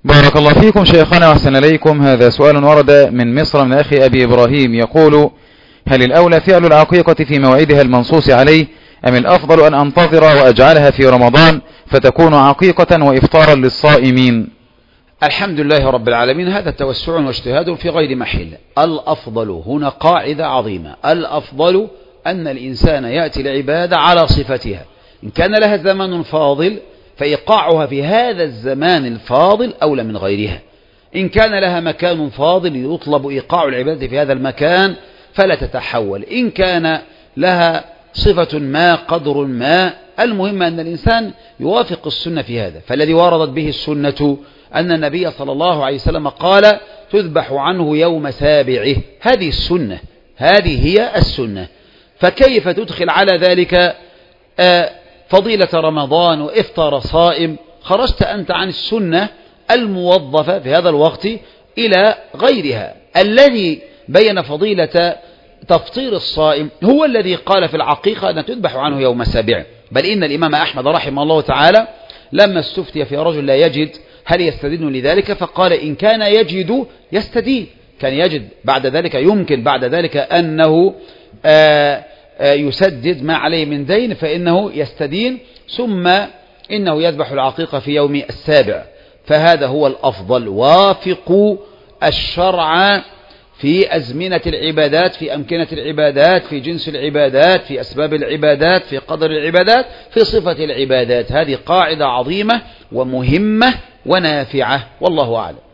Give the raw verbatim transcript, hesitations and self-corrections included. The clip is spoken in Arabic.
بارك الله فيكم شيخنا وأحسن إليكم. هذا سؤال ورد من مصر من أخي أبي إبراهيم يقول: هل الأولى فعل العقيقة في موعدها المنصوص عليه، أم الأفضل أن أنتظر وأجعلها في رمضان فتكون عقيقة وإفطارا للصائمين؟ الحمد لله رب العالمين. هذا توسع واجتهاد في غير محل. الأفضل هنا قاعدة عظيمة: الأفضل أن الإنسان يأتي العبادة على صفتها، إن كان لها زمان فاضل فإيقاعها في هذا الزمان الفاضل أولى من غيرها، إن كان لها مكان فاضل يطلب إيقاع العبادة في هذا المكان فلا تتحول، إن كان لها صفة ما قدر ما، المهم أن الإنسان يوافق السنة في هذا. فالذي وردت به السنة أن النبي صلى الله عليه وسلم قال: تذبح عنه يوم سابعه. هذه السنة، هذه هي السنة. فكيف تدخل على ذلك فضيلة رمضان وإفطار صائم؟ خرجت أنت عن السنة الموظفة في هذا الوقت إلى غيرها. الذي بين فضيلة تفطير الصائم هو الذي قال في العقيقة أن تذبح عنه يوم سابعه. بل إن الإمام أحمد رحمه الله تعالى لما استفتي في رجل لا يجد هل يستدين لذلك، فقال: إن كان يجد يستدين، كان يجد بعد ذلك يمكن بعد ذلك أنه آآ آآ يسدد ما عليه من دين فإنه يستدين، ثم إنه يذبح العقيقة في يوم السابع. فهذا هو الأفضل. وافقوا الشرع في أزمنة العبادات، في أمكنة العبادات، في جنس العبادات، في أسباب العبادات، في قدر العبادات، في صفة العبادات. هذه قاعدة عظيمة ومهمة ونافعة، والله أعلم.